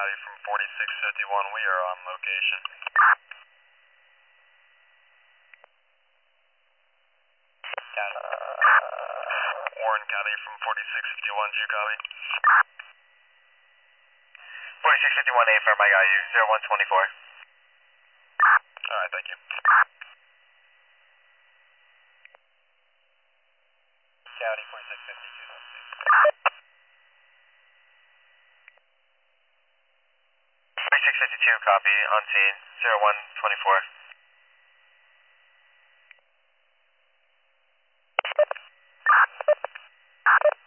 Coyote from 4651, we are on location. Warren County from 4651, do you copy? 4651 affirm, I got you, 0124. Alright, thank you. County 4652. 4652, copy, on scene, 0124.